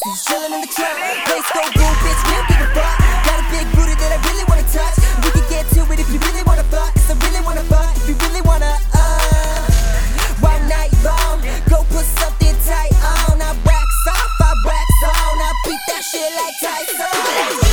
He's chillin' in the trunk. Bass go boom, bitch, we don't give a fuck. Got a big booty that I really wanna touch. We can get to it if you really wanna fuck. If I really wanna fuck, if you really wanna one night long, go put something tight on. I wax off, I wax on. I beat that shit like Tyson.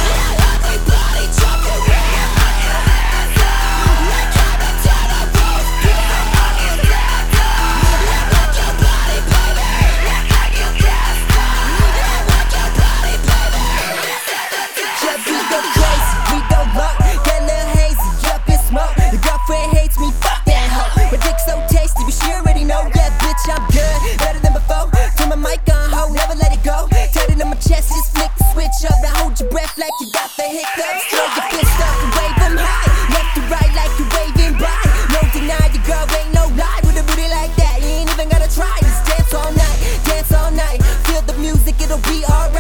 I'm good, better than before. Turn my mic on, ho, never let it go. Tight it on my chest, just flick the switch up. Now hold your breath like you got the hiccups. Throw your fist up and wave them high. Left to right like you're waving by. No deny, your girl ain't no lie. With a booty like that, you ain't even gotta try. Just dance all night, dance all night. Feel the music, it'll be alright.